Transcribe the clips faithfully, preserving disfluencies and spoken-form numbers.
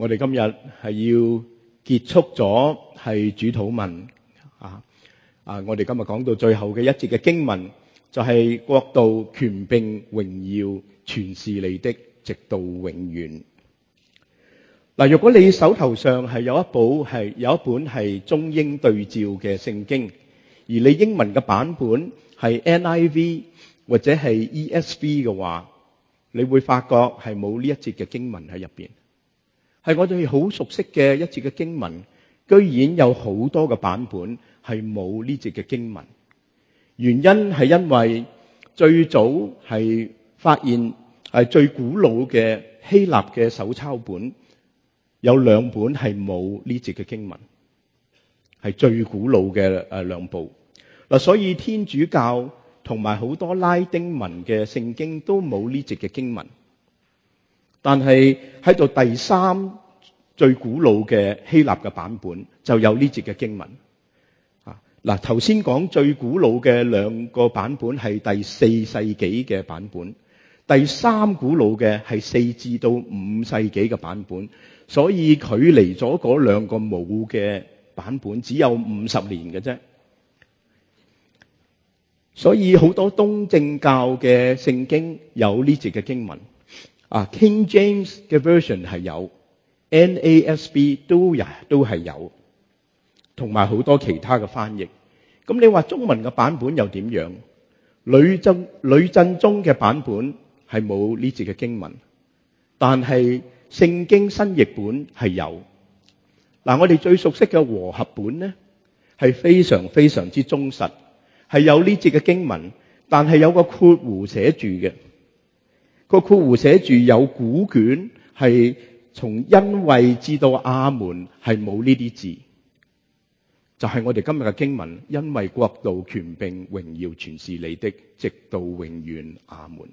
我哋今日係要結束咗係主禱文啊啊！我哋今日講到最後嘅一節嘅經文，就係國度、權柄、榮耀，全是你的，直到永遠。嗱，如果你手頭上係有一部係有一本係中英對照嘅聖經，而你英文嘅版本係 N I V 或者係 E S V 嘅話，你會發覺係冇呢一節嘅經文喺入邊。係我哋好熟悉嘅一節嘅經文，居然有好多嘅版本係冇呢節嘅經文。原因係因為最早係發現係最古老嘅希臘嘅手抄本有兩本係冇呢節嘅經文，係最古老嘅誒兩部嗱，所以天主教同埋好多拉丁文嘅聖經都冇呢節嘅經文。但係喺度第三最古老嘅希臘嘅版本就有呢節嘅經文啊！嗱，頭先講最古老嘅兩個版本係第四世紀嘅版本，第三古老嘅係四至到五世紀嘅版本，所以距離咗嗰兩個冇嘅版本只有五十年嘅啫。所以好多東正教嘅聖經有呢節嘅經文。啊 ，King James 嘅 version 係有 ，N A S B 都有都係有，同埋好多其他嘅翻譯。咁你話中文嘅版本又點樣？呂振呂振中嘅版本係冇呢節嘅經文，但係聖經新譯本係有。嗱，我哋最熟悉嘅和合本咧，係非常非常之忠實，係有呢節嘅經文，但係有個括弧寫住嘅。個括弧寫住有古卷係從因為至到阿門係冇呢啲字，就係我哋今日嘅經文，因為國度、權柄、榮耀全是你的，直到永遠，阿門。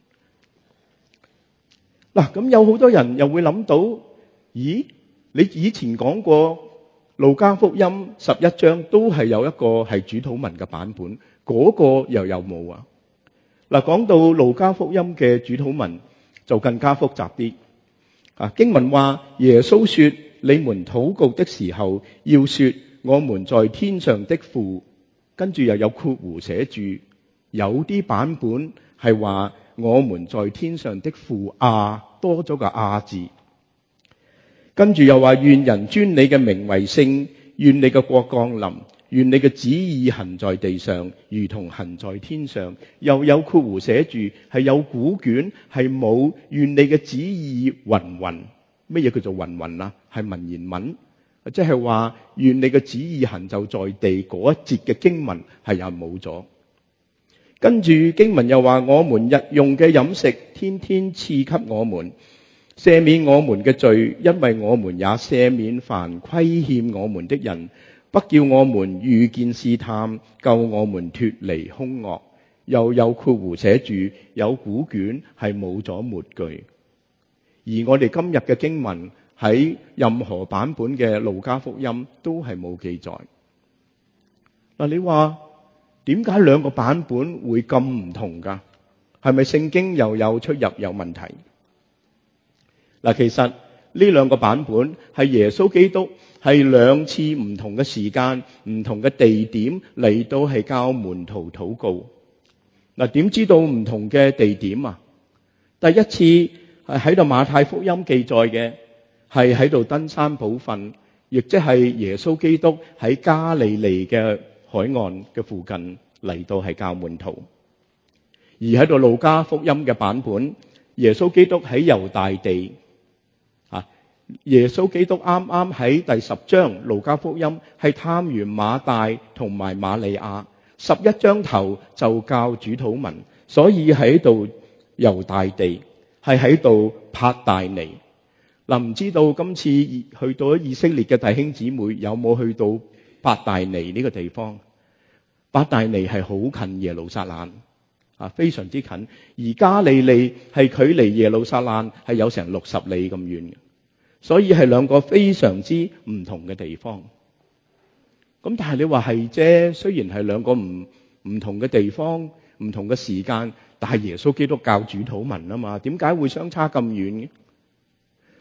嗱，咁有好多人又會諗到，咦？你以前講過路加福音十一章都係有一個係主禱文嘅版本，嗰個又有冇啊？嗱，講到路加福音嘅主禱文就更加複雜啲。啊，經文話耶穌說：你們禱告的時候，要說我們在天上的父。跟住又有括弧寫住，有啲版本係話我們在天上的父啊，多咗個啊字。跟住又話願人尊你嘅名為聖，願你嘅國降臨。願你嘅旨意行在地上，如同行在天上。又有括弧寫住，係有古卷係冇願你嘅旨意云云。乜嘢叫做云云啊？係文言文，即係話願你嘅旨意行就在地嗰一節嘅經文係又冇咗。跟住經文又話我們日用嘅飲食天天賜給我們，赦免我們嘅罪，因為我們也赦免凡虧欠我們的人。不叫我們遇見試探，救我們脫離兇惡。又有括弧寫住，有古卷係冇咗末句。而我哋今日嘅經文喺任何版本嘅路加福音都係冇記載。嗱，你話點解兩個版本會咁唔同㗎？係咪聖經又有出入有問題？嗱，其實呢兩個版本係耶穌基督係兩次唔同嘅時間、唔同嘅地點嚟到係教門徒禱告。嗱，點知道唔同嘅地點啊？第一次係喺度馬太福音記載嘅，係喺度登山寶訓，亦即係耶穌基督喺加利利嘅海岸嘅附近嚟到係教門徒。而喺度路加福音嘅版本，耶穌基督喺猶大地。耶穌基督啱啱喺第十章路加福音係探完馬大同埋瑪利亞，十一章頭就教主禱文，所以喺度猶大地係喺度伯大尼。嗱，唔知道今次去到以色列嘅弟兄姊妹有冇去到伯大尼呢個地方？伯大尼係好近耶路撒冷啊，非常之近。而加利利係距離耶路撒冷係有成六十里咁遠嘅。所以係兩個非常之唔同嘅地方。咁但係你話係啫，雖然係兩個唔唔同嘅地方、唔同嘅時間，但係耶穌基督教主禱文啊嘛，點解會相差咁遠嘅？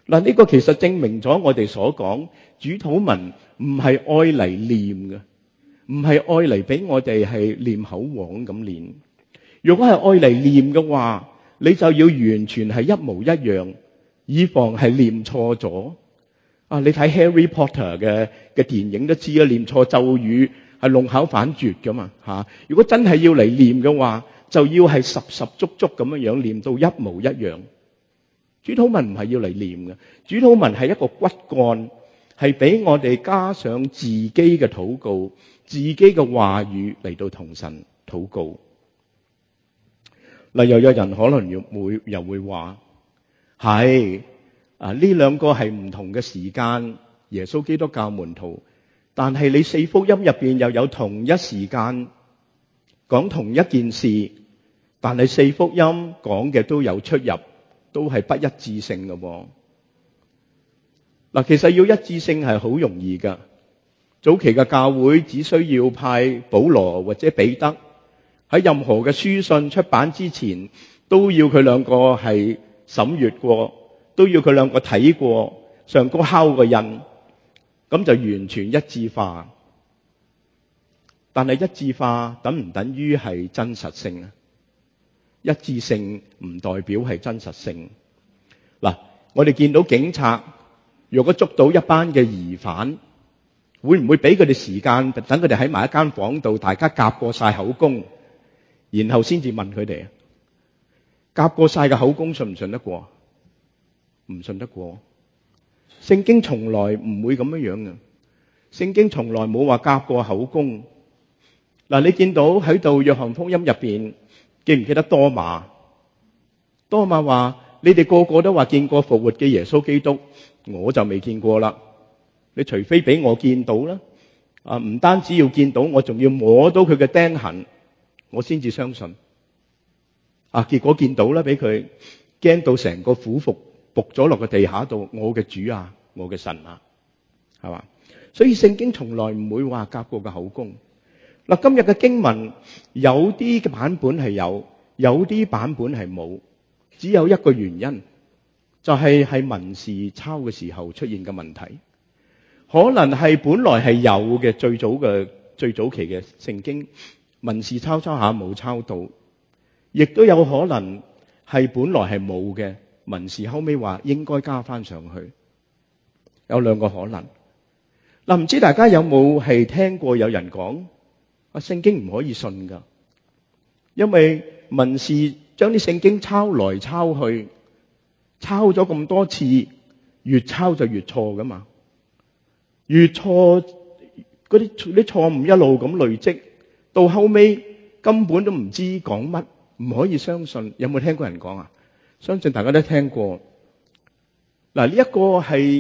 嗱，呢個其實證明咗我哋所講主禱文唔係愛嚟念嘅，唔係愛嚟俾我哋係念口簧咁念。如果係愛嚟念嘅話，你就要完全係一模一樣，以防係念錯咗。啊，你睇 Harry Potter 嘅嘅電影都知啊，念錯咒語係弄巧反拙噶嘛嚇。如果真係要嚟念嘅話，就要係十十足足咁樣樣念到一模一樣。主禱文唔係要嚟念嘅，主禱文係一個骨幹，係俾我哋加上自己嘅禱告、自己嘅話語嚟到同神禱告。嗱，又有人可能又會又會話係啊，呢兩個係唔同嘅時間，耶穌基督教門徒，但係你四福音入邊又有同一時間講同一件事，但係四福音講嘅都有出入。都係不一致性嘅喎。嗱，其實要一致性係好容易㗎。早期嘅教會只需要派保羅或者彼得喺任何嘅書信出版之前，都要佢兩個係審閱過，都要佢兩個睇過，上高敲個印，咁就完全一致化。但係一致化等唔等於係真實性啊？一致性唔代表係真實性。嗱，我哋見到警察如果捉到一班嘅疑犯，會唔會俾佢哋時間等佢哋喺埋一間房度，大家夾過晒口供，然後先至問佢哋啊？夾過晒嘅口供信唔信得過？唔信得過。聖經從來唔會咁樣樣嘅。聖經從來冇話夾過口供。嗱，你見到喺度約翰福音入邊，記唔記得多馬？多馬話：你哋個個都話見過復活嘅耶穌基督，我就未見過啦。你除非俾我見到啦，啊，唔單止要見到，我仲要摸到佢嘅釘痕，我先至相信。啊，結果見到啦，俾佢驚到成個俯伏仆咗落個地下度。我嘅主啊，我嘅神啊，係嘛？所以聖經從來唔會話夾過嘅口供。嗱，今日嘅經文有啲嘅版本係有，有啲版本係冇，只有一個原因，就係係文士抄嘅時候出現嘅問題。可能係本來係有嘅，最早嘅最早期嘅聖經文士抄抄下冇抄到，亦都有可能係本來係冇嘅，文士後尾話應該加翻上去，有兩個可能。嗱，唔知大家有冇係聽過有人講啊，聖經唔可以信噶，因為文士將啲聖經抄來抄去，抄咗咁多次，越抄就越錯噶嘛，越錯嗰啲啲錯誤一路咁累積，到後尾根本都唔知講乜，唔可以相信。有冇聽過人講啊？相信大家都聽過。嗱，呢一個係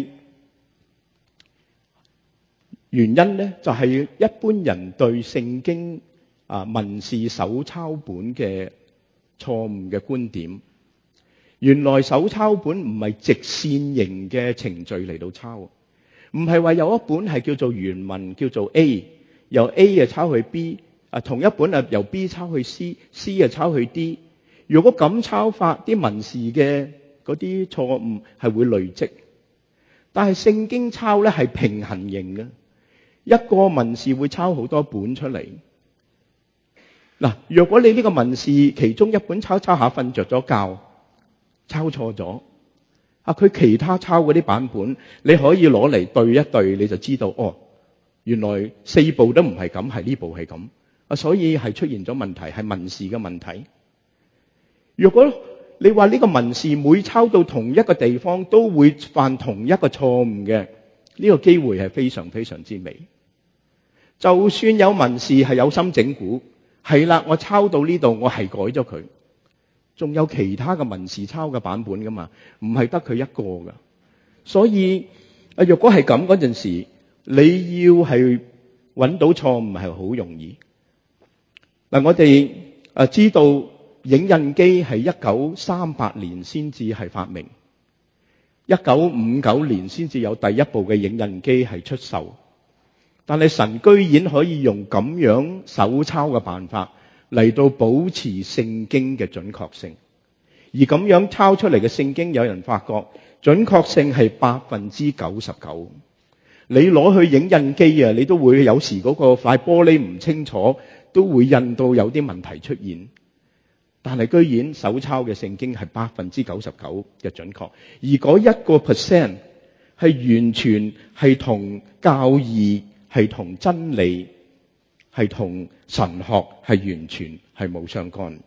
原因咧，就係一般人對聖經啊文士手抄本嘅錯誤嘅觀點。原來手抄本唔係直線型嘅程序嚟到抄，唔係話有一本係叫做原文叫做 A， 由 A 啊抄去 B， 啊同一本啊由 B 抄去 C，C 啊抄去 D。如果咁抄法，啲文士嘅嗰啲錯誤係會累積。但係聖經抄咧係平衡型嘅，一個文士會抄好多本出嚟。嗱，若果你呢個文士其中一本抄抄下瞓着咗覺，抄錯咗，啊佢其他抄嗰啲版本你可以攞嚟對一對，你就知道哦，原來四部都唔係咁，係呢部係咁啊，所以係出現咗問題，係文士嘅問題。如果你話呢個文士每抄到同一個地方都會犯同一個錯誤嘅，呢個機會係非常非常之微。就算有文士係有心整蠱，係啦，我抄到呢度我係改咗佢，仲有其他嘅文士抄嘅版本噶嘛，唔係得佢一個噶。所以啊，若果係咁嗰陣時，你要係揾到錯誤係好容易。嗱，我哋啊知道影印機係一九三八年先至係發明，一九五九年先至有第一部嘅影印機係出售。但係神居然可以用咁樣手抄嘅辦法嚟到保持聖經嘅準確性，而咁樣抄出嚟嘅聖經，有人發覺準確性係百分之九十九。你攞去影印機啊，你都會有時嗰個塊玻璃唔清楚，都會印到有啲問題出現。但係居然手抄嘅聖經係百分之九十九嘅準確，而嗰一個 percent 係完全係同教義、係同真理、係同神學係完全係冇相干。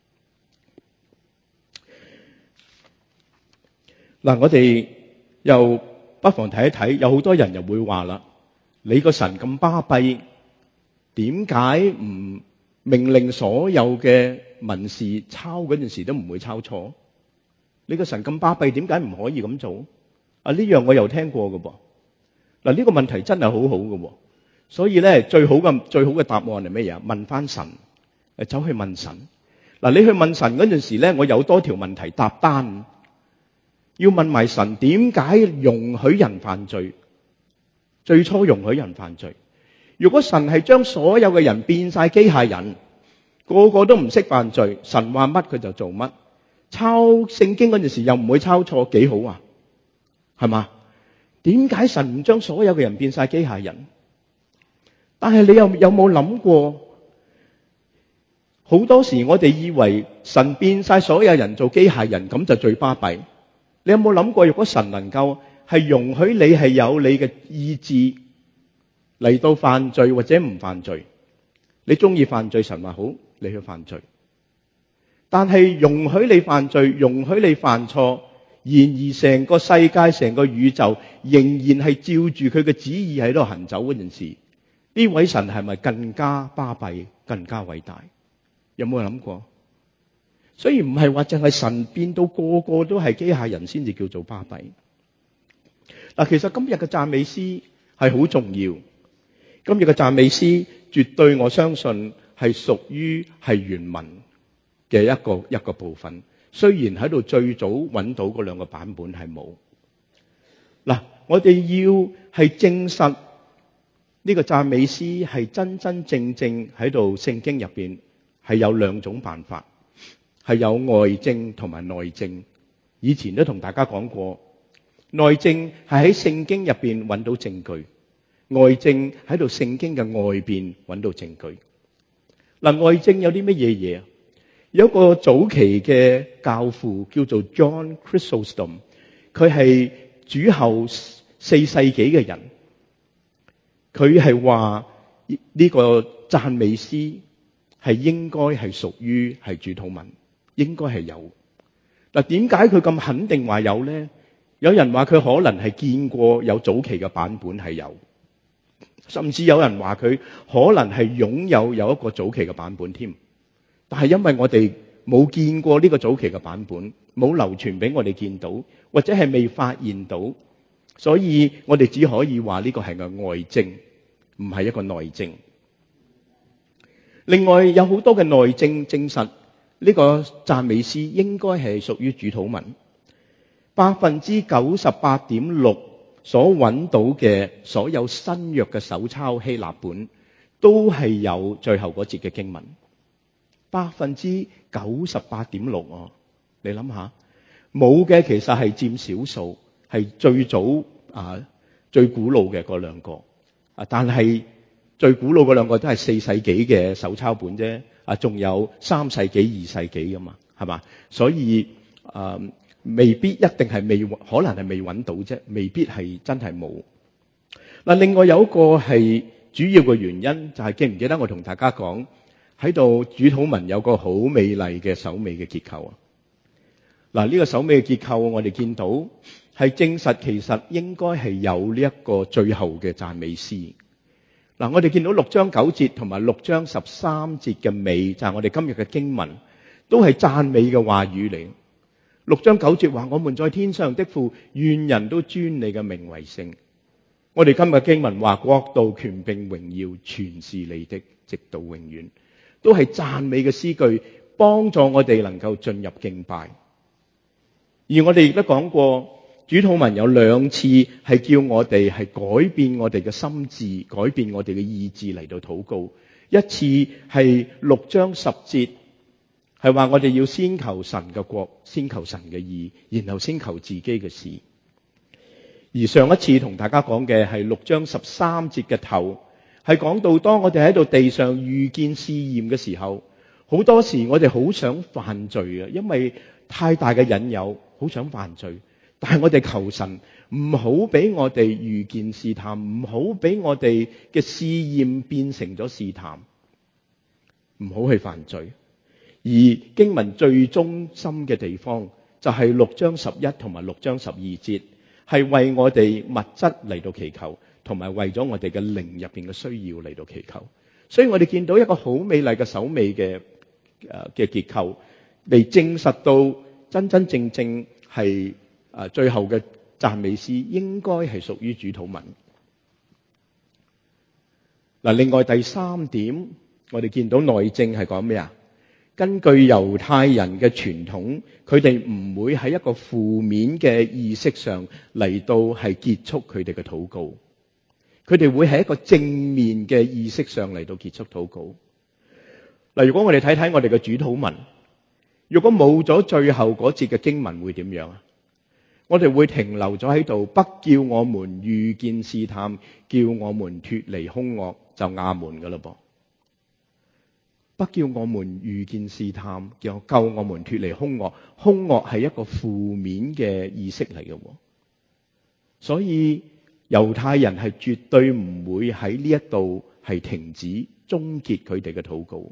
嗱，我哋又不妨睇一睇，有好多人又會話啦，你個神咁巴閉，點解唔命令所有嘅文士抄嗰陣時都唔會抄錯？你個神咁巴閉，點解唔可以咁做？啊，呢樣我又聽過㗎噃。嗱，呢個問題真係好好㗎，所以咧最好嘅最好嘅答案係咩嘢？問翻神，誒，走去問神。嗱，你去問神嗰陣時咧，我有多條問題答單。要問埋神點解容許人犯罪？最初容許人犯罪。如果神係將所有嘅人變晒機械人，個個都唔識犯罪，神話乜佢就做乜，抄聖經嗰陣時又唔會抄錯，幾好啊？係嘛？點解神唔將所有嘅人變晒機械人？但係你又有冇諗過？好多時我哋以為神變晒所有人做機械人，咁就最巴閉。你有冇諗過，如果神能夠係容許你係有你嘅意志嚟到犯罪或者唔犯罪，你中意犯罪，神話好，你去犯罪。但係容許你犯罪，容許你犯錯，然而成個世界、成個宇宙仍然係照住佢嘅旨意喺度行走嗰陣時，呢位神係咪更加巴閉、更加偉大？有冇諗過？所以唔係話淨係神變到個個都係機械人先至叫做巴閉。嗱，其實今日嘅讚美詩係好重要。今日嘅讚美詩絕對我相信係屬於係原文嘅一個一個部分。雖然喺度最早揾到嗰兩個版本係冇。嗱，我哋要係證實呢個讚美詩係真真正正喺度聖經入邊係有兩種辦法。係有外證同埋內證。以前都同大家講過，內證係喺聖經入邊揾到證據，外證喺度聖經嘅外邊揾到證據。嗱，外證有啲乜嘢嘢？有一個早期嘅教父叫做 John Chrysostom， 佢係主後四世紀嘅人，佢係話呢個讚美詩係應該係屬於係主禱文。應該係有。嗱，點解佢咁肯定話有呢？有人話佢可能係見過有早期嘅版本係有，甚至有人話佢可能係擁有有一個早期嘅版本添。但係因為我哋冇見過呢個早期嘅版本，冇流傳俾我哋見到，或者係未發現到，所以我哋只可以話呢個係個外證，唔係一個內證。另外有好多嘅內證證實呢個讚美詩應該係屬於主禱文。百分之九十八點六所揾到嘅所有新約嘅手抄希臘本都係有最後嗰節嘅經文。百分之九十八點六哦，你諗下，冇嘅其實係佔少數，係最早啊最古老嘅嗰兩個啊，但係最古老嗰兩個都係四世紀嘅手抄本啫。啊，仲有三世紀、二世紀噶嘛，係嘛？所以誒、呃，未必一定係未，可能係未揾到啫，未必係真係冇。嗱，另外有一個係主要嘅原因，就係記唔記得我同大家講喺度主禱文有個好美麗嘅首尾嘅結構啊？嗱，呢個首尾嘅結構，我哋見到係證實其實應該係有呢一個最後嘅讚美詩。嗱，我哋見到六章九節同埋六章十三節嘅尾，就係我哋今日嘅經文，都係讚美嘅話語嚟。六章九節話：我們在天上的父，願人都尊你嘅名為聖。我哋今日經文話：國度、權柄、榮耀，全是你的，直到永遠。都係讚美嘅詩句，幫助我哋能夠進入敬拜。而我哋亦都講過，主禱文有兩次係叫我哋係改變我哋嘅心智，改變我哋嘅意志嚟到禱告。一次係六章十節係話我哋要先求神嘅國，先求神嘅義，然後先求自己嘅事。而上一次同大家講嘅係六章十三節嘅頭，係講到當我哋喺度地上遇見試驗嘅時候，好多時我哋好想犯罪啊，因為太大嘅引誘，好想犯罪。但係我哋求神唔好俾我哋遇見試探，唔好俾我哋嘅試驗變成咗試探，唔好去犯罪。而經文最中心嘅地方就係六章十一同埋六章十二節，係為我哋物質嚟到祈求，同埋為咗我哋嘅靈入邊嘅需要嚟到祈求。所以我哋見到一個好美麗嘅首尾嘅誒嘅結構，嚟證實到真真正正係誒最後嘅讚美詩應該係屬於主禱文。嗱，另外第三點，我哋見到內證係講咩啊？根據猶太人嘅傳統，佢哋唔會喺一個負面嘅意識上嚟到係結束佢哋嘅禱告，佢哋會喺一個正面嘅意識上嚟到結束禱告。嗱，如果我哋睇睇我哋嘅主禱文，如果冇咗最後嗰節嘅經文會點樣啊？我哋會停留咗喺度，不叫我們遇見試探，叫我們脫離兇惡，就亞門噶啦噃。不叫我們遇見試探，叫救我們脫離兇惡。兇惡係一個負面嘅意識嚟嘅，所以猶太人係絕對唔會喺呢一度係停止終結佢哋嘅禱告。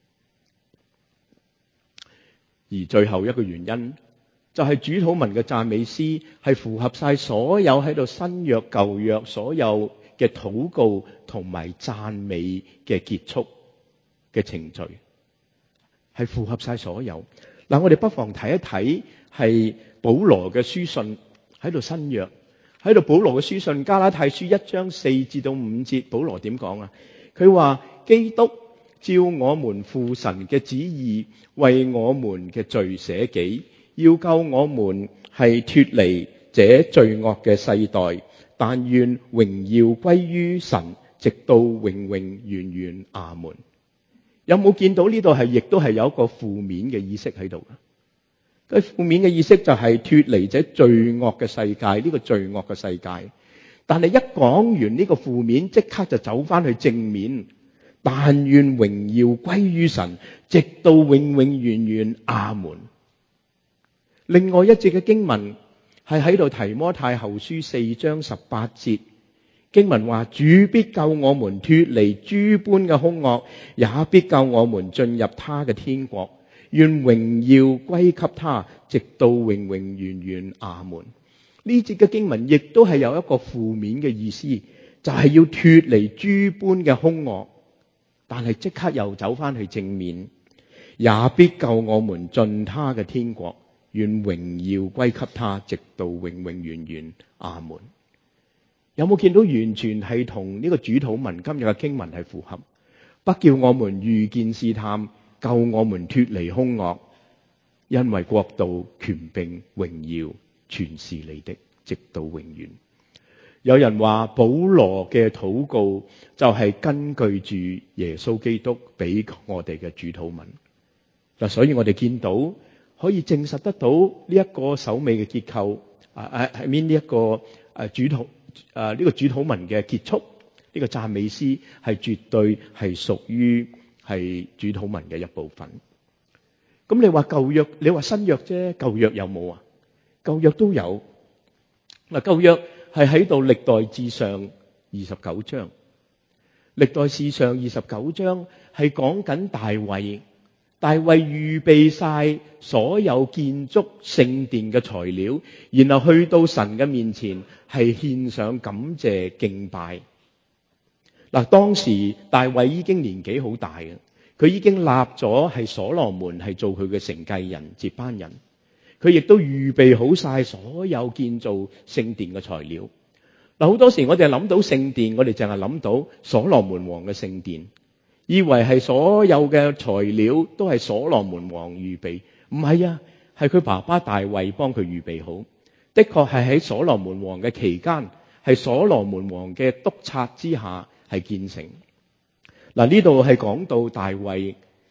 而最後一個原因就係主禱文嘅讚美詩係符合晒所有喺度新約舊約所有嘅禱告同埋讚美嘅結束嘅程序，係符合晒所有。嗱，我哋不妨睇一睇係保羅嘅書信喺度新約喺度保羅嘅書信加拉太書一章四至到五節，保羅點講啊？佢話基督照我們父神嘅旨意，為我們嘅罪捨己，要救我們係脫離這罪惡嘅世代，但願榮耀歸於神，直到永永遠遠。阿門。有冇見到呢度係亦都係有一個負面嘅意識喺度？佢負面嘅意識就係脫離這罪惡嘅世界，呢個罪惡嘅世界。但係一講完呢個負面，即刻就走翻去正面。但願榮耀歸於神，直到永永遠遠。阿門。另外一節嘅經文係喺度提摩太後書四章十八節。經文話，主必救我們脫離諸般嘅兇惡，也必救我們進入他嘅天國。願榮耀歸給他，直到永永遠遠。阿門。呢節嘅經文亦都係有一個負面嘅意思，就係要脫離諸般嘅兇惡，但係即刻又走翻去正面，也必救我們進他嘅天國。願榮耀歸給他，直到永永遠遠。阿門。有冇見到完全係同呢個主禱文今日嘅經文係符合？不叫我們遇見試探，救我們脫離兇惡，因為國度、權柄、榮耀全是你的，直到永遠。有人話保羅嘅禱告就係根據住耶穌基督俾我哋嘅主禱文嗱，所以我哋見到可以證實得到呢一個首尾嘅結構啊，係面呢一個誒主禱。誒、啊，呢、這個主禱文嘅結束，呢、這個讚美詩係絕對係屬於係主禱文嘅一部分。咁你話舊約，你話新約啫，舊約有冇啊？舊約都有。嗱，舊約係喺度歷代志上二十九章，歷代志上二十九章係講緊大衛。大衛預備晒所有建築聖殿嘅材料，然後去到神嘅面前係獻上感謝敬拜。嗱，當時大衛已經年紀好大嘅，佢已經立咗係所羅門係做佢嘅承繼人接班人，佢亦都預備好晒所有建造聖殿嘅材料。嗱，好多時我哋諗到聖殿，我哋淨係諗到所羅門王嘅聖殿。以為係所有嘅材料都係所羅門王預備，唔係啊，係佢爸爸大衛幫佢預備好。的確係喺所羅門王嘅期間，係所羅門王嘅督察之下係建成。嗱，呢度係講到大衛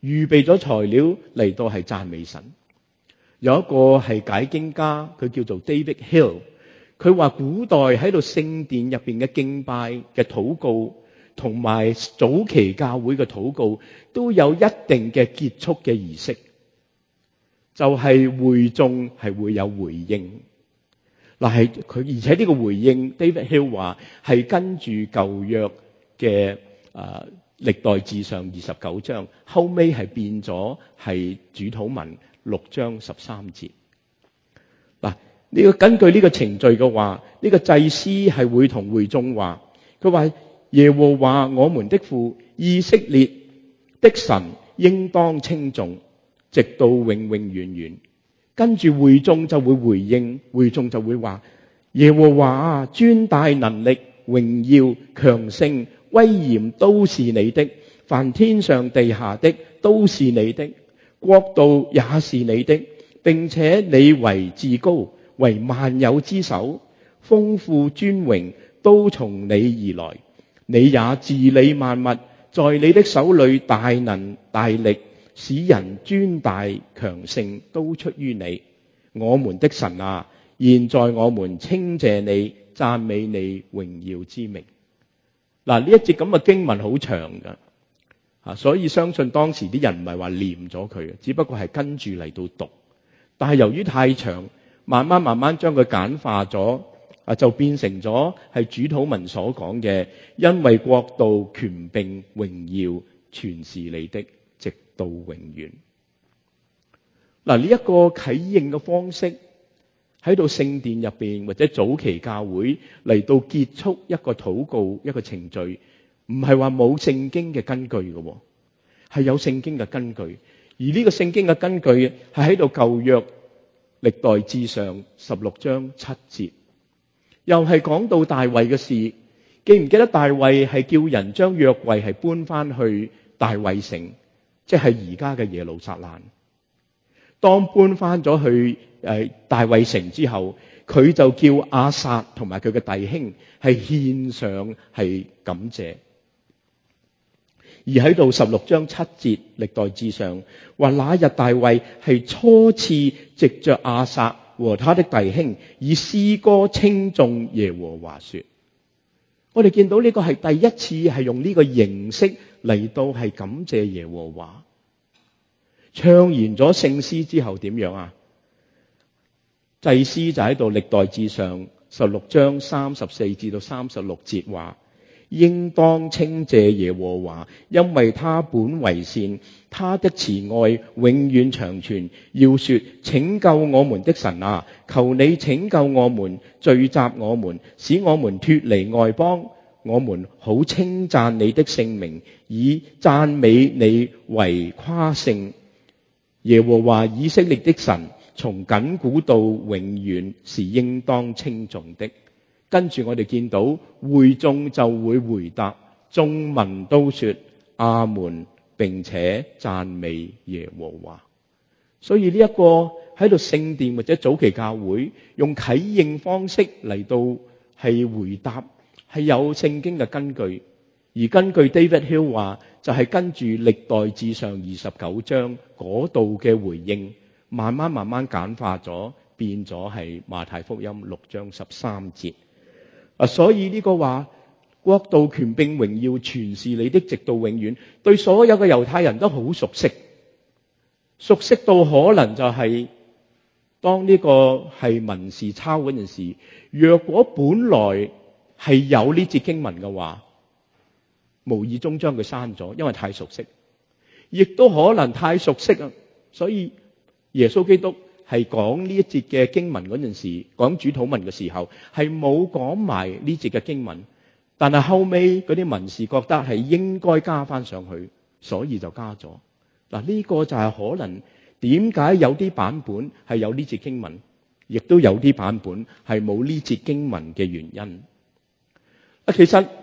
預備咗材料嚟到係讚美神。有一個係解經家，佢叫做 David Hill， 佢話古代喺度聖殿入邊嘅敬拜嘅禱告，同埋早期教會嘅禱告都有一定嘅結束嘅儀式，就係會眾係會有回應。嗱，係佢，而且呢個回應 David Hill 話係跟住舊約嘅誒歷代志上二十九章，後尾係變咗係主禱文六章十三節。嗱，呢個根據呢個程序嘅話，呢個祭司係會同會眾話，佢話耶和華我們的父，以色列的神應當稱頌，直到永永遠遠。跟住會眾就會回應，會眾就會話耶和華尊大能力、榮耀、強盛、威嚴都是你的，凡天上地下的都是你的，國度也是你的，並且你為至高，為萬有之首，豐富尊榮都從你而來，你也治理萬物，在你的手裏大能大力，使人尊大強盛都出於你。我們的神啊，現在我們稱謝你，讚美你榮耀之名。嗱，呢一節咁嘅經文好長噶，啊，所以相信當時啲人唔係話念咗佢，只不過係跟住嚟到讀。但係由於太長，慢慢慢慢將佢簡化咗，啊，就變成咗係主禱文所講嘅，因為國度、權柄、榮耀全是你的，直到永遠。嗱，呢一個啟應嘅方式喺到聖殿入邊或者早期教會嚟到結束一個禱告一個程序，唔係話冇聖經嘅根據嘅，係有聖經嘅根據。而呢個聖經嘅根據係喺度舊約歷代志上十六章七節，又係講到大衛嘅事。記唔記得大衛係叫人將約櫃係搬翻去大衛城，即係而家嘅耶路撒冷。當搬翻咗去誒大衛城之後，佢就叫亞薩同埋佢嘅弟兄係獻上係感謝。而喺度十六章七節歷代志上話，那日大衛係初次藉着亞薩和他的弟兄以詩歌稱頌耶和華說。我哋見到呢個係第一次係用呢個形式嚟到係感謝耶和華。唱完咗聖詩之後點樣啊？祭司就喺度歷代志上十六章三十四至到三十六節話，應當稱謝耶和華，因為他本為善，他的慈愛永遠長存。要說拯救我們的神啊，求你拯救我們，聚集我們，使我們脫離外邦，我們好稱讚你的聖名，以讚美你為誇勝。耶和華以色列的神，從亙古到永遠是應當稱頌的。跟住我哋見到會眾就會回答，眾民都說阿門，並且讚美耶和華。所以呢一個喺度聖殿或者早期教會用啟應方式嚟到係回答，係有聖經嘅根據。而根據 David Hill 話，就係、是、跟住歷代志上二十九章嗰度嘅回應，慢慢慢慢簡化咗，變咗係馬太福音六章十三節。啊，所以呢個話國度、權柄、榮耀全是你的，直到永遠，對所有嘅猶太人都好熟悉，熟悉到可能就係、是、當呢個係文士抄嗰陣時，若果本來係有呢節經文嘅話，無意中將佢刪咗，因為太熟悉，亦都可能太熟悉啊。所以耶穌基督係講呢一節嘅經文嗰陣時，講主禱文嘅時候，係冇講埋呢節嘅經文。但係後尾嗰啲文士覺得係應該加翻上去，所以就加咗。嗱，呢個就係可能點解有啲版本係有呢節經文，亦都有啲版本係冇呢節經文嘅原因。啊，其實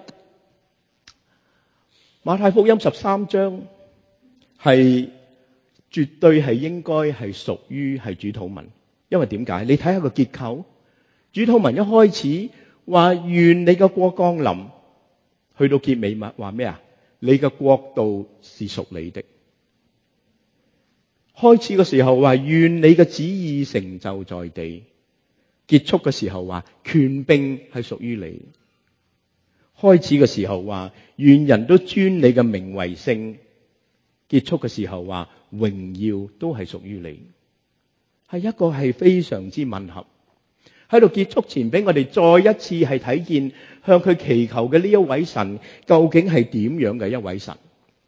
馬太福音十三章係絕對係應該係屬於係主禱文，因為點解？你睇下個結構，主禱文一開始話願你嘅國降臨，去到結尾話咩啊？你嘅國度是屬你的。 開始嘅時候話願你嘅旨意成就在地，結束嘅時候話權柄係屬於你。開始嘅時候話願人都尊你嘅名為聖，結束嘅時候話榮耀都係屬於你，係一個係非常之吻合。喺度結束前俾我哋再一次係睇見向佢祈求嘅呢一位神究竟係點樣嘅一位神。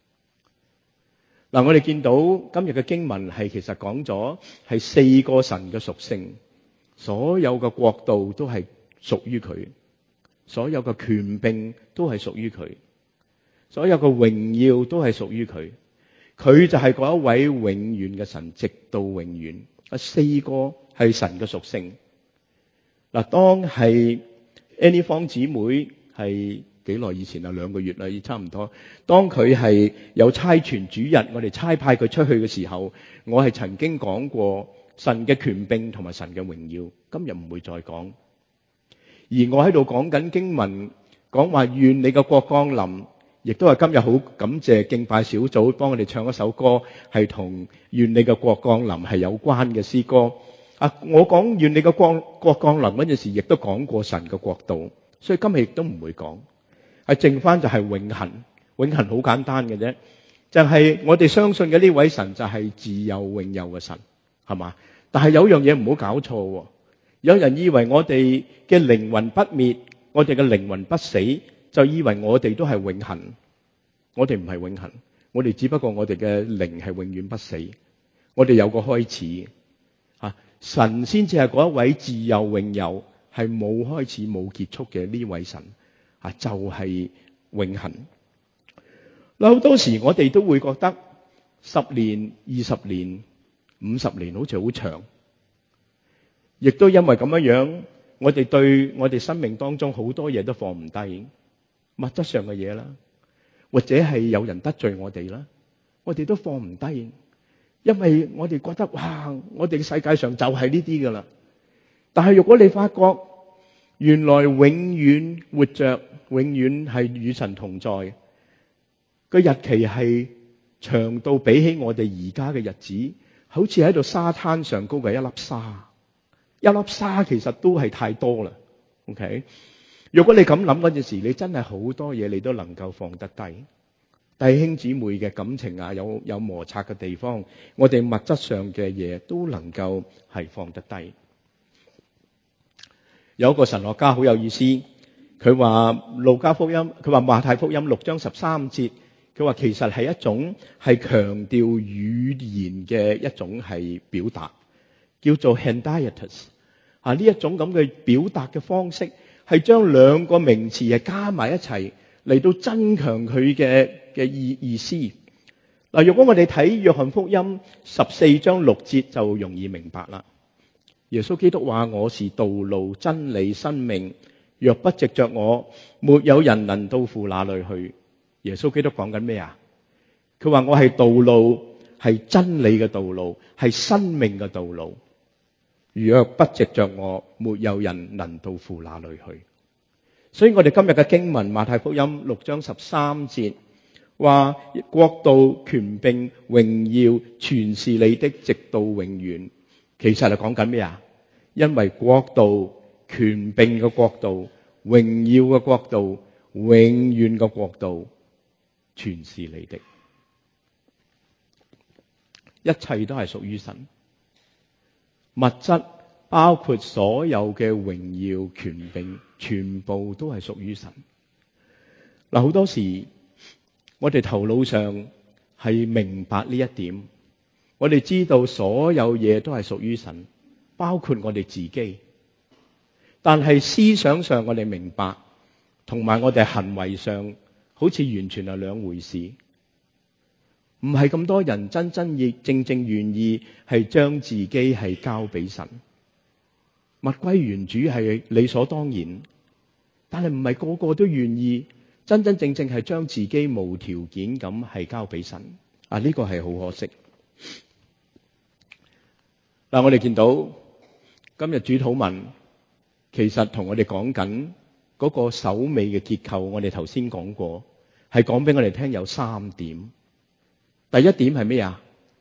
嗱，我哋見到今日嘅經文係其實講咗係四個神嘅屬性，所有嘅國度都係屬於佢，所有嘅權柄都係屬於佢，所有嘅榮耀都係屬於佢。佢就係嗰一位永遠嘅神，直到永遠。啊，四個係神嘅屬性。嗱，當係 Annie 方姊妹係幾耐以前啊？兩個月啦，差唔多。當佢係有差傳主日，我哋差派佢出去嘅時候，我係曾經講過神嘅權柄同埋神嘅榮耀。今日唔會再講。而我喺度講緊經文，講話願你嘅國降臨，亦都係今日好感謝敬拜小組幫我哋唱一首歌，係同願你嘅國降臨係有關嘅詩歌。啊！我講願你嘅國國降臨嗰陣時，亦都講過神嘅國度，所以今日亦都唔會講。係剩翻就係永恆，永恆好簡單嘅啫，就係我哋相信嘅呢位神就係自有永有嘅神，係嘛？但係有樣嘢唔好搞錯，有人以為我哋嘅靈魂不滅，我哋嘅靈魂不死，就以為我哋都係永恆。我哋唔係永恆，我哋只不過我哋嘅靈係永遠不死，我哋有個開始。神先至係嗰一位自有永有，係冇開始冇結束嘅呢位神，啊，就係永恆。嗱，好多時我哋都會覺得十年、二十年、五十年好似好長，亦都因為咁樣樣，我哋對我哋生命當中好多嘢都放唔低，物質上嘅嘢啦，或者係有人得罪我哋啦，我哋都放唔低。因為我哋覺得哇，我哋世界上就係呢啲噶啦。但係如果你發覺原來永遠活着，永遠係與神同在，個日期係長到比起我哋而家嘅日子，好似喺度沙灘上高嘅一粒沙，一粒沙其實都係太多啦。OK， 如果你咁諗嗰陣時，你真係好多嘢你都能夠放得低。弟兄姊妹嘅感情啊，有有摩擦嘅地方，我哋物質上嘅嘢都能夠係放得低。有一個神學家好有意思，佢話路加福音，佢話馬太福音六章十三節，佢話其實係一種係強調語言嘅一種係表達，叫做 hendiatus 啊，呢一種咁嘅表達嘅方式，係將兩個名詞係加埋一齊嚟到增強佢嘅嘅意意思。嗱，如果我哋睇約翰福音十四章六節就容易明白啦。耶穌基督話：我是道路、真理、生命，若不藉着我，沒有人能到父那裏去。耶穌基督講緊咩啊？佢話我係道路，係真理嘅道路，係生命嘅道路。若不藉着我，沒有人能到父那裏去。所以我哋今日嘅經文馬太福音六章十三節話：國度、權柄、榮耀，全是你的，直到永遠。其實係講緊咩啊？因為國度、權柄嘅國度、榮耀嘅國度、永遠嘅國度，全是你的，一切都係屬於神。物質包括所有嘅榮耀、權柄，全部都係屬於神。嗱，好多時我哋頭腦上係明白呢一點，我哋知道所有嘢都係屬於神，包括我哋自己。但係思想上我哋明白，同埋我哋行為上好似完全係兩回事。唔係咁多人真真正正願意係將自己係交俾神。物歸原主係理所當然，但係唔係個個都願意真真正正係將自己無條件咁係交俾神。啊，呢個係好可惜。嗱，我哋見到今日主禱文其實同我哋講緊嗰個首尾嘅結構，我哋頭先講過，係講俾我哋聽有三點。第一點係咩啊？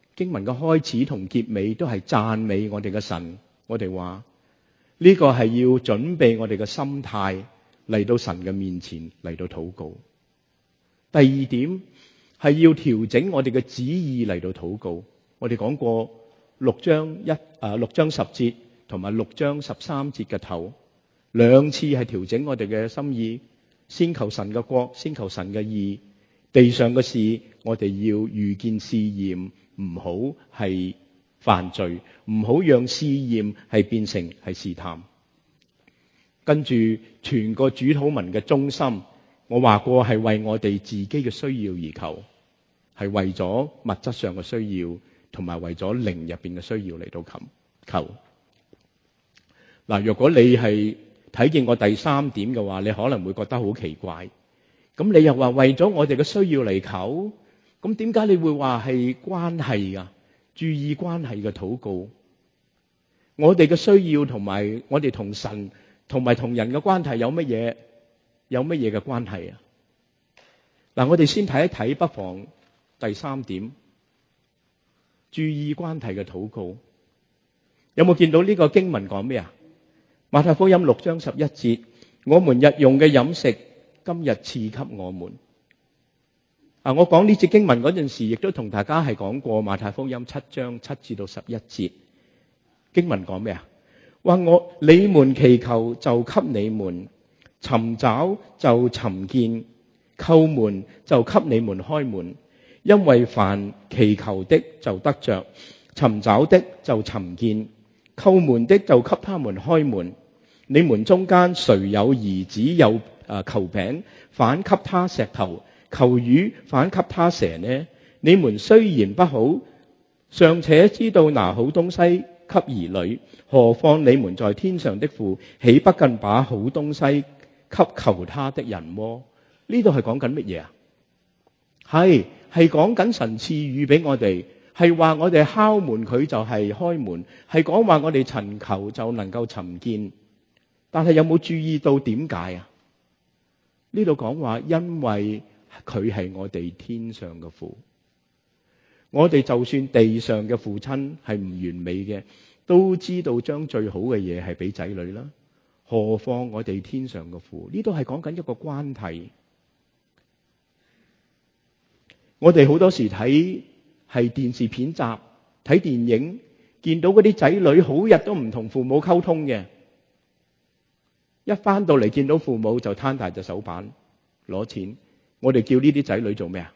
經文嘅開始同結尾都係讚美我哋嘅神。我哋話呢個係要準備我哋嘅心態嚟到神嘅面前嚟到禱告。第二點係要調整我哋嘅旨意嚟到禱告。我哋講過六章一啊六章十節同埋六章十三節嘅頭兩次係調整我哋嘅心意，先求神嘅國，先求神嘅義。地上嘅事我哋要遇見試驗，唔好係犯罪，唔好讓試驗係變成係試探。跟住全個主禱文嘅中心，我話過係為我哋自己嘅需要而求，係為咗物質上嘅需要同埋為咗靈入邊嘅需要嚟到求。嗱，若果你係睇見我第三點嘅話，你可能會覺得好奇怪。咁你又話為咗我哋嘅需要嚟求，咁點解你會話係關係啊？注意關係嘅禱告，我哋嘅需要同埋我哋同神同埋同人嘅關係有乜嘢？有乜嘢嘅關係啊？嗱，我哋先睇一睇，不妨第三點，注意關係嘅禱告。有冇見到呢個經文講咩啊？馬太福音六章十一節，我們日用嘅飲食，今日賜給我們。啊，我講呢節經文嗰陣時，亦都同大家係講過馬太福音七章七至到十一節。經文講咩啊？話我你們祈求就給你們，尋找就尋見，叩門就給你們開門。因為凡祈求的就得着，尋找的就尋見，叩門的就給他們開門。你們中間誰有兒子有啊求餅，反給他石頭；求魚，反給他蛇呢？你們雖然不好，尚且知道拿好東西給兒女，何況你們在天上的父，豈不更把好東西給求他的人麼？呢度係講緊乜嘢啊？係係講緊神賜予俾我哋，係話我哋敲門佢就係開門，係講話我哋尋求就能夠尋見。但係有冇注意到點解啊？呢度講話因為佢係我哋天上嘅父，我哋就算地上嘅父親係唔完美嘅，都知道將最好嘅嘢係俾仔女啦。何況我哋天上嘅父？呢度係講緊一個關係。我哋好多時睇係電視片集、睇電影，見到嗰啲仔女好日都唔同父母溝通嘅，一翻到嚟見到父母就攤大隻手板攞錢。我哋叫呢啲仔女做咩啊？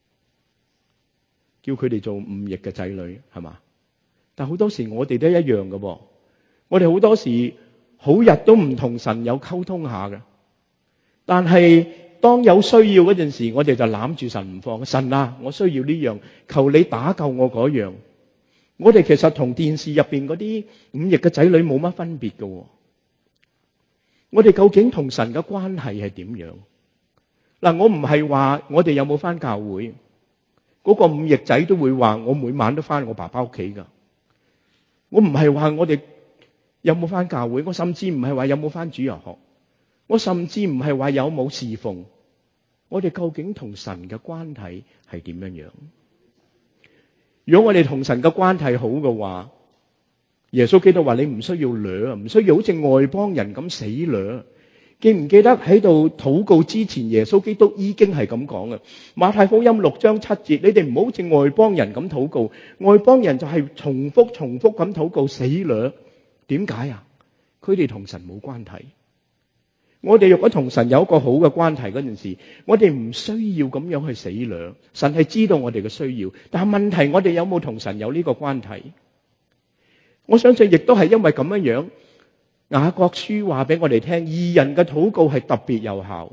叫佢哋做忤逆嘅仔女，係嘛？但好多時我哋都一樣嘅噃。我哋好多時好日都唔同神有溝通下嘅，但係當有需要嗰陣時，我哋就攬住神唔放。神啊，我需要呢樣，求你打救我嗰樣。我哋其實同電視入邊嗰啲忤逆嘅仔女冇乜分別嘅。我哋究竟同神嘅關係係點樣？嗱，我唔係話我哋有冇返教會，嗰個忤逆仔都會話我每晚都返我爸爸屋企噶。我唔係話我哋有冇返教會，我甚至唔係話有冇返主日學，我甚至唔係話有冇侍奉。我哋究竟同神嘅關係係點樣樣？如果我哋同神嘅關係好嘅話，耶穌基督話你唔需要掠，唔需要好似外邦人咁死掠。記唔記得喺度禱告之前，耶穌基督已經係咁講嘅。馬太福音六章七節，你哋唔好好似外邦人咁禱告。外邦人就係重複重複咁禱告，死掠。點解啊？佢哋同神冇關係。我哋若果同神有一個好嘅關係嗰陣時，我哋唔需要咁樣去死掠。神係知道我哋嘅需要，但係問題我哋有冇同神有呢個關係？我相信亦都係因為咁樣樣。雅各書話俾我哋聽，義人嘅禱告係特別有效。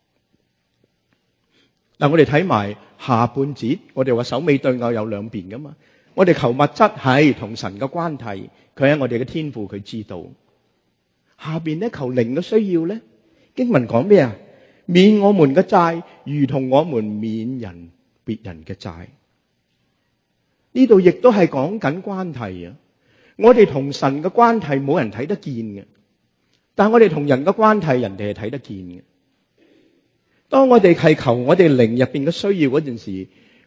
嗱，我哋睇埋下半節，我哋話首尾對偶有兩邊噶嘛。我哋求物質係同神嘅關係，佢喺我哋嘅天父，佢知道。下邊咧求靈嘅需要咧，經文講咩啊？免我們嘅債，如同我們免人別人嘅債。呢度亦都係講緊關係啊！我哋同神嘅關係冇人睇得見嘅，但係我哋同人嘅關係，人哋係睇得見嘅。當我哋係求我哋靈入邊嘅需要嗰陣時，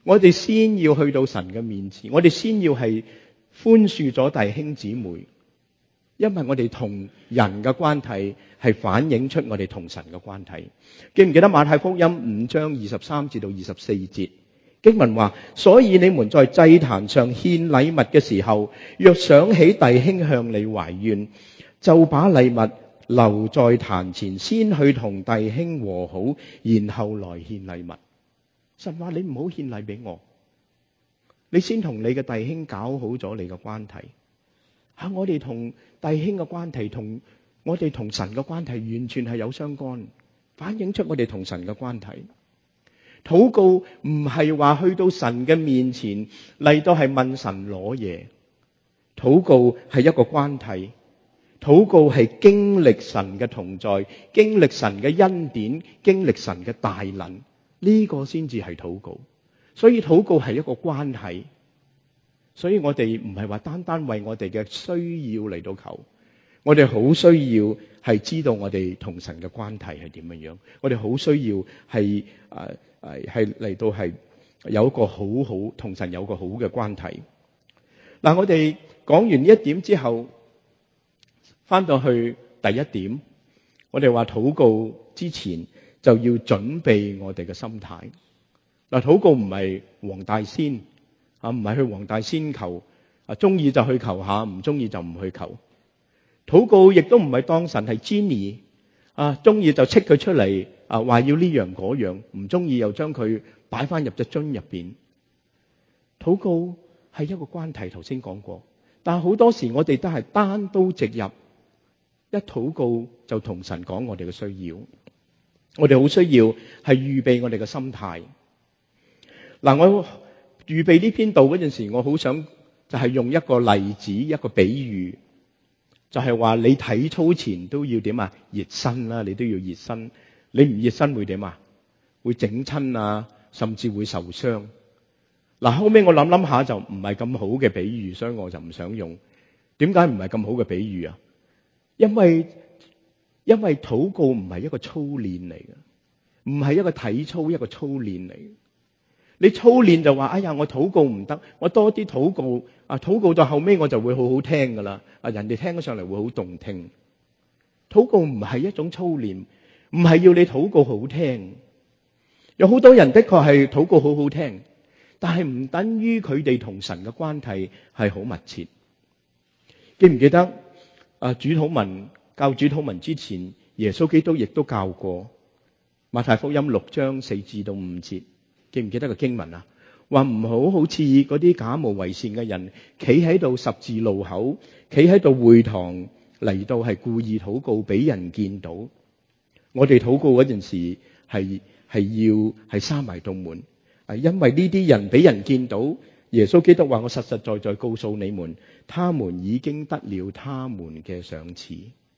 我哋先要去到神嘅面前，我哋先要係寬恕咗弟兄姊妹，因為我哋同人嘅關係係反映出我哋同神嘅關係。記唔記得馬太福音五章二十三至到二十四節經文話，所以你們在祭壇上獻禮物嘅時候，若想起弟兄向你懷怨，就把禮物留在壇前，先去同弟兄和好，然後來獻禮物。神話你唔好獻禮俾我，你先同你嘅弟兄搞好咗你嘅關係。吓，我哋同弟兄嘅關係同我哋同神嘅關係完全係有相干，反映出我哋同神嘅關係。禱告唔係話去到神嘅面前嚟到係問神攞嘢，禱告係一個關係，禱告係經歷神嘅同在，經歷神嘅恩典，經歷神嘅大能，呢個先至係禱告。所以禱告係一個關係，所以我哋唔係話單單為我哋嘅需要嚟到求，我哋好需要係知道我哋同神嘅關係係點樣樣，我哋好需要係誒誒係嚟到係有一個好好同神有個好嘅關係。嗱，我哋講完呢一點之後，翻到去第一點，我哋話禱告之前就要準備我哋嘅心態。嗱，禱告唔係黃大仙啊，唔係去黃大仙求啊，中意就去求下，唔中意就唔去求。禱告亦都唔係當神係 Genie 啊，中意就斥佢出嚟啊，話要呢樣嗰樣，唔中意又將佢擺翻入隻樽入邊。禱告係一個關係，頭先講過，但係好多時我哋都係單刀直入，一禱告就同神講我哋嘅需要，我哋好需要係預備我哋嘅心態。嗱，我預備呢篇道嗰陣時，我好想就係用一個例子，一個比喻，就係話你體操前都要點啊？熱身啦，你都要熱身。你唔熱身會點啊？會整親啊，甚至會受傷。嗱，後尾我諗諗下就唔係咁好嘅比喻，所以我就唔想用。點解唔係咁好嘅比喻啊？因為因為禱告唔係一個操練嚟嘅，唔係一個體操，一個操練嚟。你操練就話，哎呀，我禱告唔得，我多啲禱告啊，禱告到後尾我就會好好聽噶啦，啊，人哋聽咗上嚟會好動聽。禱告唔係一種操練，唔係要你禱告好聽。有好多人的確係禱告好好聽，但係唔等於佢哋同神嘅關係係好密切。記唔記得啊？主禱文教主禱文之前，耶穌基督亦都教過馬太福音六章四至到五節。記唔記得個經文啊？話唔好好似嗰啲假冒為善嘅人，企喺度十字路口，企喺度會堂嚟到係故意禱告，俾人見到。我哋禱告嗰陣時係係要係閂埋道門，係因為呢啲人俾人見到。耶穌基督話：我實實在在告訴你們，他們已經得了他們嘅賞賜。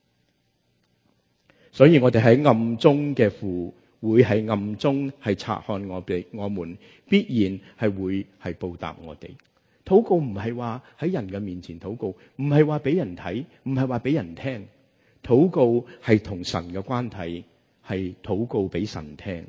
所以我哋喺暗中嘅父，會喺暗中係察看我哋，我們必然係會係報答我哋。禱告唔係話喺人嘅面前禱告，唔係話俾人睇，唔係話俾人聽。禱告係同神嘅關係，係禱告俾神聽。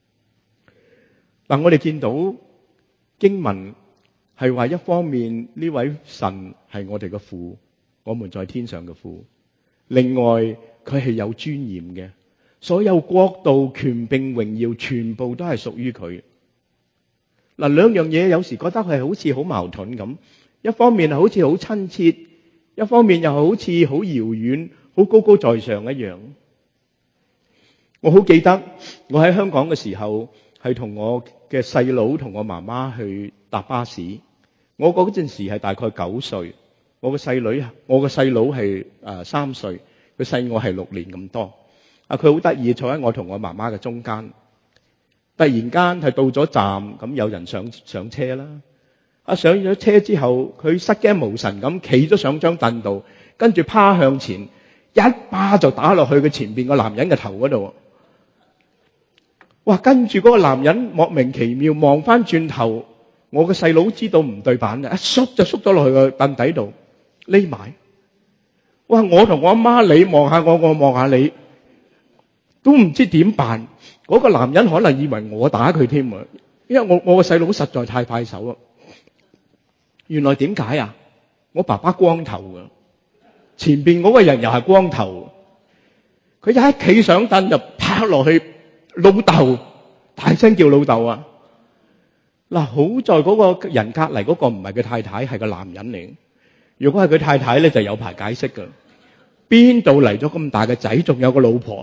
嗱，我哋見到經文係話，一方面呢位神係我哋嘅父，我們在天上嘅父，另外佢係有尊嚴嘅。所有國度、權柄、榮耀，全部都係屬於佢。嗱，兩樣嘢有時覺得係好似好矛盾咁，一方面係好似好親切，一方面又好似好遙遠、好高高在上一樣。我好記得我喺香港嘅時候，係同我嘅細佬同我媽媽去搭巴士。我嗰陣時係大概九歲，我個細女，我個細佬係誒三歲，佢細我係六年咁多。啊！佢好得意，坐喺我同我媽媽嘅中間。突然間係到咗站，咁有人上上車啦。啊！上咗車之後，佢失驚無神咁企咗上張凳度，跟住趴向前，一巴就打落去佢前邊個男人嘅頭嗰度。哇！跟住嗰個男人莫名其妙望翻轉頭，我個細佬知道唔對版嘅，一縮就縮咗落去個凳底度匿埋。哇！我同我阿媽，你望下我，我望下你。都唔知點辦，嗰個男人可能以為我打佢添啊！ 因為我我個細佬實在太快手啦。原來點解啊？我爸爸光頭㗎，前邊嗰個人又係光頭，佢一企上凳就拍落去，老豆，大聲叫老豆啊！嗱，好在嗰個人隔離嗰個唔係佢太太，係個男人嚟。如果係佢太太咧，就有排解釋㗎。邊度嚟咗咁大嘅仔，仲有個老婆？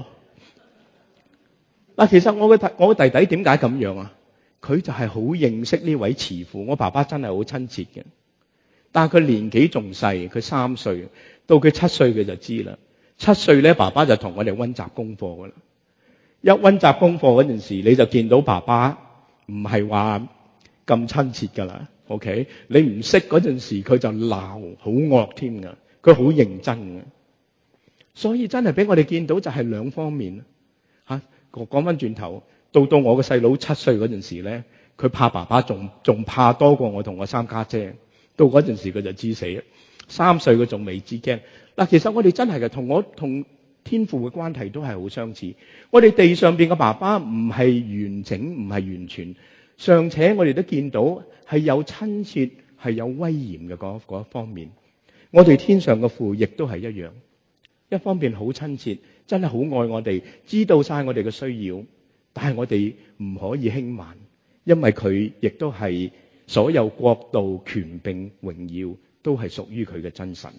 嗱，其實我嘅我嘅弟弟點解咁樣啊？佢就係好認識呢位慈父，我爸爸真係好親切嘅。但係佢年紀仲細，佢三歲，到佢七歲佢就知啦。七歲咧，爸爸就同我哋溫習功課噶啦。一溫習功課嗰陣時，你就見到爸爸唔係話咁親切噶啦。OK，你唔識嗰陣時，佢就鬧，好惡添噶，佢好認真嘅。所以真係俾我哋見到就係兩方面吓。講翻轉頭，到到我個細佬七歲嗰陣時咧，佢怕爸爸仲仲怕多過我同我三家姐。到嗰陣時佢就知死。三歲佢仲未知驚。嗱，其實我哋真係嘅，同我同天父嘅關係都係好相似。我哋地上邊嘅爸爸唔係完整，唔係完全，尚且我哋都見到係有親切，係有威嚴嘅嗰嗰一方面。我哋天上嘅父亦都係一樣，一方面好親切，真係好愛我哋，知道晒我哋嘅需要，但係我哋唔可以輕慢，因為佢亦都係所有國度、權柄、榮耀都係屬於佢嘅真神。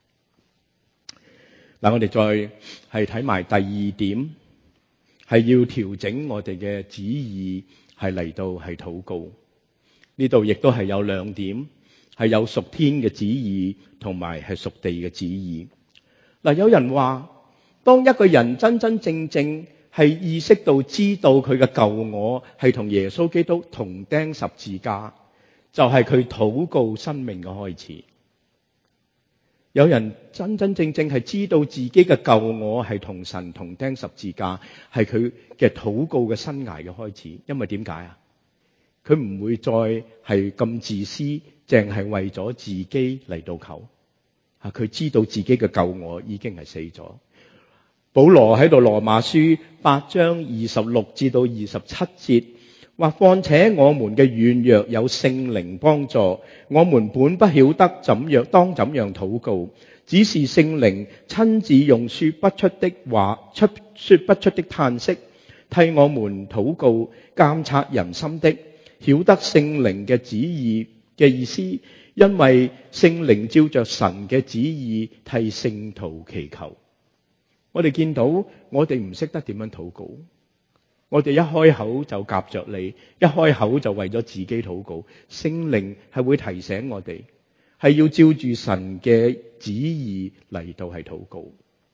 嗱，我哋再係睇埋第二點，係要調整我哋嘅旨意，係嚟到係禱告。呢度亦都係有兩點，係有屬天嘅旨意，同埋係屬地嘅旨意。嗱，有人話，當一個人真真正正係意識到、知道佢嘅舊我係同耶穌基督同釘十字架，就係佢禱告生命嘅開始。有人真真正正係知道自己嘅舊我係同神同釘十字架，係佢嘅禱告嘅生涯嘅開始。因為點解啊？佢唔會再係咁自私，淨係為咗自己嚟到求。啊，佢知道自己嘅舊我已經係死咗。保羅喺度羅馬書八章二十六至到二十七節話，況且我們嘅軟弱有聖靈幫助，我們本不曉得怎樣當怎樣禱告，只是聖靈親自用說不出的話，出說不出的嘆息，替我們禱告，監察人心的，曉得聖靈嘅旨意嘅意思，因為聖靈照着神嘅旨意替聖徒祈求。我哋見到我哋唔識得點樣禱告，我哋一開口就夾着你，一開口就為咗自己禱告。聖靈係會提醒我哋，係要照住神嘅旨意嚟到係禱告。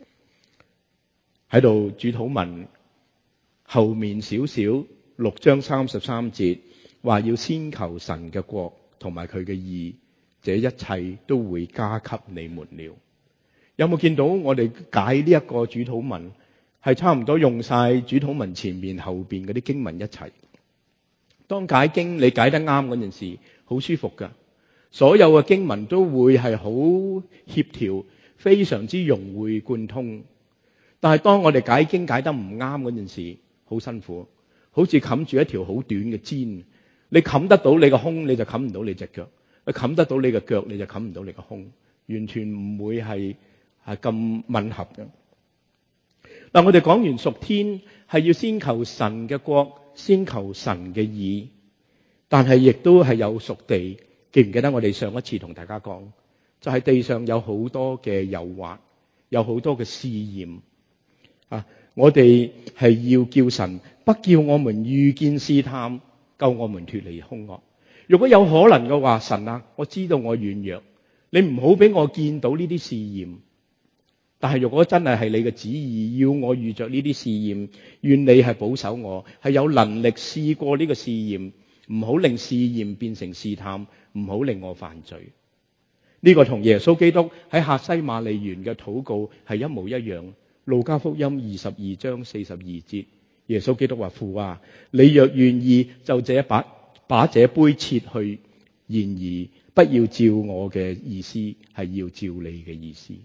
喺度主禱文後面少少六章三十三節話，要先求神嘅國同埋佢嘅義，這一切都會加給你們了。有冇見到我哋解呢一個主禱文係差唔多用晒主禱文前面後邊嗰啲經文一齊？當解經你解得啱嗰陣時，好舒服噶，所有嘅經文都會係好協調，非常之融會貫通。但係當我哋解經解得唔啱嗰陣時，好辛苦，好似冚住一條好短嘅氈，你冚得到你個胸，你就冚唔到你隻腳；你冚得到你個腳，你就冚唔到你個胸，完全唔會係係咁吻合嘅。嗱，我哋講完屬天係要先求神嘅國，先求神嘅義，但係亦都係有屬地。記唔記得我哋上一次同大家講，就係地上有好多嘅誘惑，有好多嘅試驗啊！我哋係要叫神不叫我們遇見試探，救我們脫離兇惡。如果有可能嘅話，神啊，我知道我軟弱，你唔好俾我見到呢啲試驗。但係如果真係係你嘅旨意，要我遇着呢啲試驗，願你係保守我，係有能力試過呢個試驗，唔好令試驗變成試探，唔好令我犯罪。呢、這個同耶穌基督喺客西馬尼園嘅禱告係一模一樣。路加福音二十二章四十二節，耶穌基督話：父啊，你若願意，就這把把這杯撤去，然而不要照我嘅意思，係要照你嘅意思。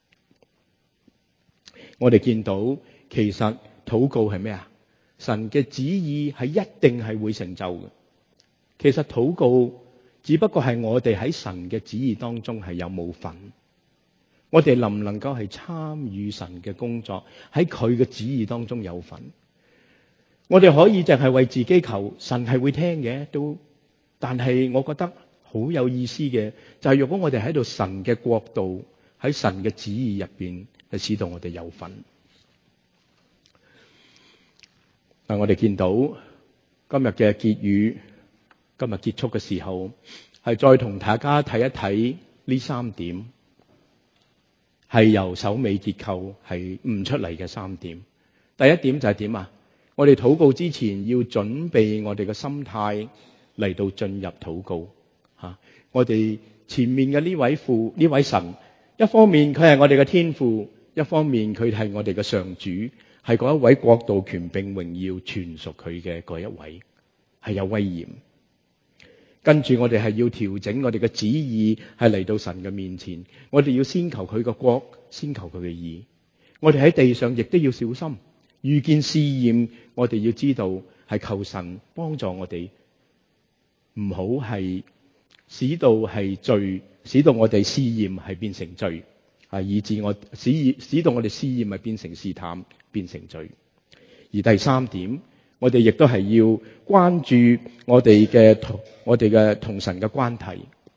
我哋見到其實禱告係咩啊？神嘅旨意係一定係會成就嘅。 其實禱告只不過係我哋喺神嘅旨意當中係有冇份，我哋能唔能夠係參與神嘅工作，喺佢嘅旨意當中有份。我哋可以淨係為自己求，神係會聽嘅都，但係我覺得好有意思嘅就係，如果我哋喺度神嘅國度，喺神嘅旨意入邊，係使到我哋有份。但我哋見到今日嘅結語，今日結束嘅時候，係再同大家睇一睇呢三點，係由首尾結構係悟出嚟嘅三點。第一點就係點啊？我哋禱告之前要準備我哋嘅心態嚟到進入禱告吓。我哋前面嘅呢位父呢位神，一方面佢係我哋嘅天父，一方面佢係我哋嘅上主，係嗰一位國度權柄榮耀全屬佢嘅嗰一位，係有威嚴。跟住我哋係要調整我哋嘅旨意，係嚟到神嘅面前。我哋要先求佢嘅國，先求佢嘅義。我哋喺地上亦都要小心，遇見試驗，我哋要知道係求神幫助我哋，唔好係使到係罪，使到我哋試驗係變成罪，啊，以致我使使到我哋試驗係變成試探，變成罪。而第三點，我哋亦都係要關注我哋嘅同我哋嘅同神嘅關係。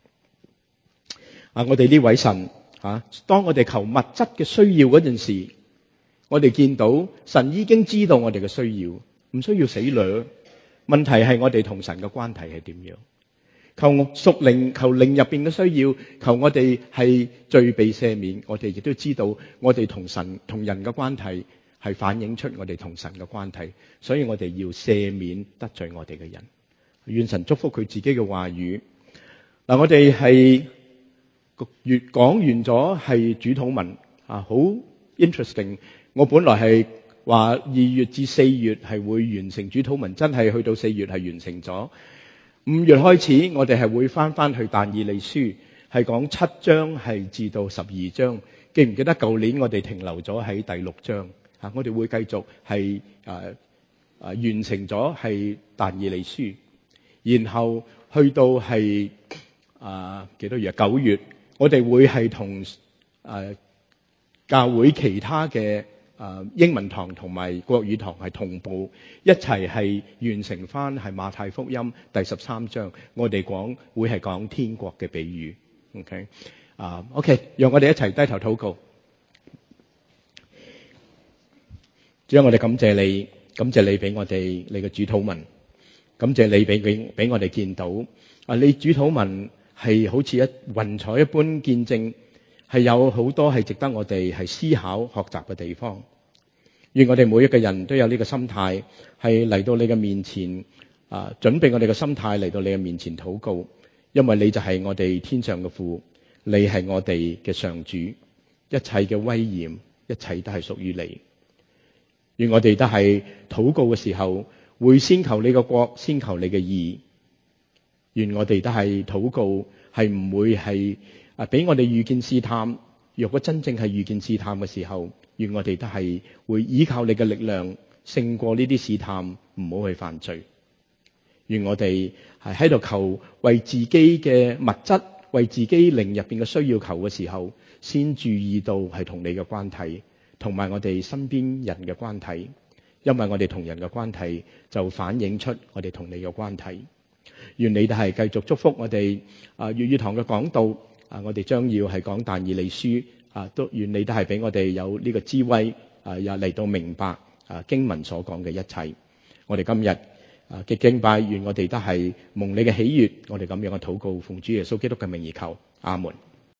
啊，我哋呢位神啊，當我哋求物質嘅需要嗰陣時，我哋見到神已經知道我哋嘅需要，唔需要死掠。問題係我哋同神嘅關係係點樣？求屬靈，求靈入邊嘅需要，求我哋係罪被赦免。我哋亦都知道，我哋同神同人嘅關係係反映出我哋同神嘅關係，所以我哋要赦免得罪我哋嘅人。願神祝福佢自己嘅話語。嗱，我哋係越講完咗係主禱文啊，好 interesting。我本來係話二月至四月係會完成主禱文，真係去到四月係完成咗。五月開始，我哋係會翻翻去但以理書，係講七章係至到十二章。記唔記得舊年我哋停留咗喺第六章？啊，我哋會繼續係誒誒完成咗係但以理書，然後去到係啊幾多月？九月，我哋會係同誒教會其他嘅誒英文堂同埋國語堂係同步一齊係完成翻係馬太福音第十三章。我哋講會係講天國嘅比喻。OK 啊 OK， 讓我哋一齊低頭禱告。主啊，我哋感謝你，感謝你俾我哋你嘅主禱文，感謝你俾俾俾我哋見到啊！你主禱文係好似一雲彩一般見證，係有好多係值得我哋係思考學習嘅地方。願我哋每一個人都有呢個心態，係嚟到你嘅面前啊，準備我哋嘅心態嚟到你嘅面前禱告，因為你就係我哋天上嘅父，你係我哋嘅上主，一切嘅威嚴，一切都係屬於你。願我哋都係禱告嘅時候，會先求你嘅國，先求你嘅義。願我哋都係禱告，係唔會係啊俾我哋遇見試探。若果真正係遇見試探嘅時候，願我哋都係會依靠你嘅力量，勝過呢啲試探，唔好去犯罪。願我哋係喺度求為自己嘅物質，為自己靈入邊嘅需要求嘅時候，先注意到係同你嘅關係。同埋我哋身邊人嘅關係，因為我哋同人嘅關係就反映出我哋同你嘅關係。願你都係繼續祝福我哋啊粵語堂嘅講道啊，我哋將要係講但以理書啊，都願你都係俾我哋有呢個智慧啊，又嚟到明白啊經文所講嘅一切。我哋今日啊嘅敬拜，願我哋都係蒙你嘅喜悅，我哋咁樣嘅禱告，奉主耶穌基督嘅名而求，阿門。